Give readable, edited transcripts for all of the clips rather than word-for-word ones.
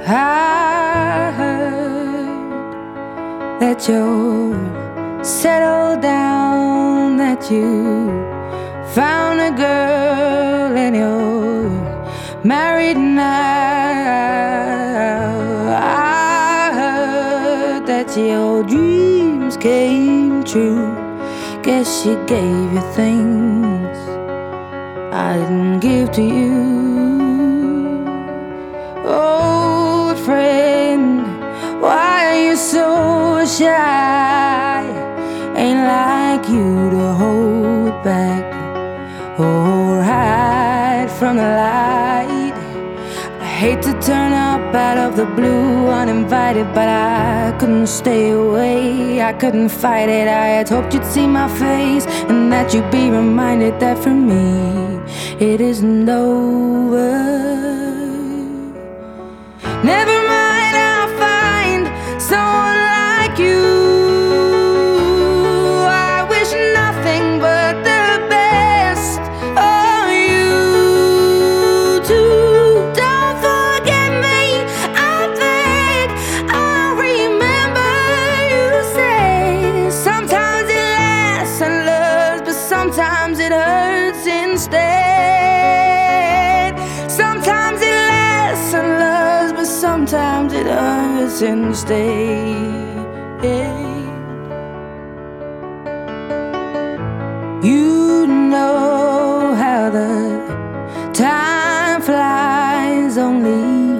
I heard that you're settled down, that you found a girl and you're married now. I heard that your dreams came true. Guess she gave you things I didn't give to you. Oh, friend, why are you so shy? Ain't like you to hold back or hide from the light. I hate to turn up out of the blue uninvited, but I couldn't stay away. I couldn't fight it. I had hoped you'd see my face and that you'd be reminded that for me it isn't over. Never mind, I'll find someone like you. I wish nothing but the best for you too. Don't forget me, I beg. I remember you say sometimes it lasts and loves, but sometimes it hurts instead. Sometimes it lasts and loves, but sometimes it hurts instead. You know how the time flies. Only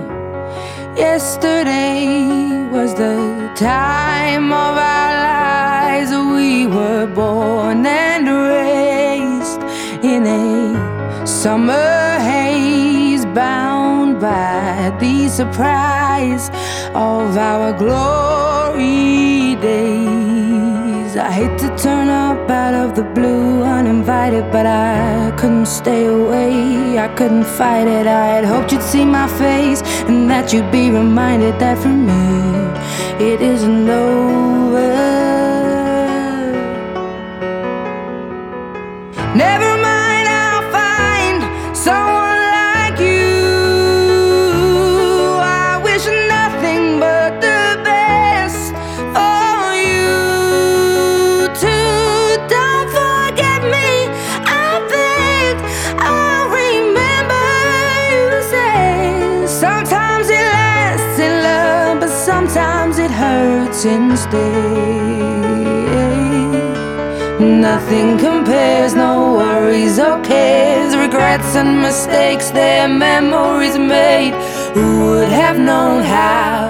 yesterday was the time of our lives. We were born and raised in a summer haze, bound by the surprise of our glory days. I hate to turn up out of the blue uninvited, but I couldn't stay away. I couldn't fight it. I had hoped you'd see my face and that you'd be reminded that for me it isn't over. Never mind, I'll find someone like you. I wish nothing but the best for you too. Don't forget me, I beg. I remember you say sometimes it lasts in love, but sometimes it hurts instead. Nothing compares, no worries or cares, regrets and mistakes, their memories made. Who would have known how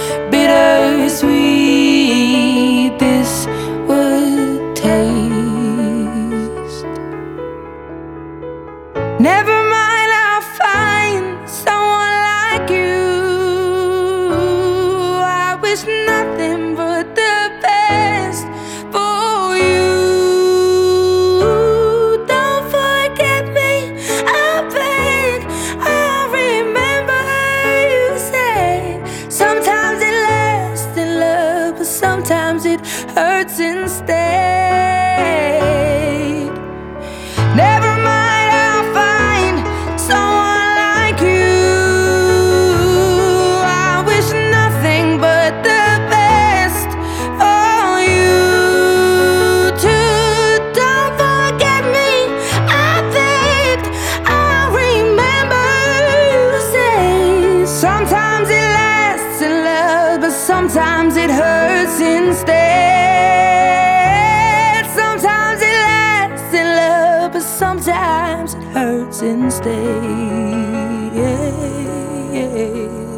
bittersweet this would taste? Never mind, I'll find someone like you. I wish nothing but the best for you. Don't forget me, I beg. I remember you say sometimes it lasts in love, but sometimes it hurts instead. Never mind, I'll find someone like you. I wish nothing but the best for you too. Don't forget me, I beg. I remember you say sometimes it lasts in love, but sometimes it hurts instead. Sometimes it lasts in love, but sometimes it hurts instead.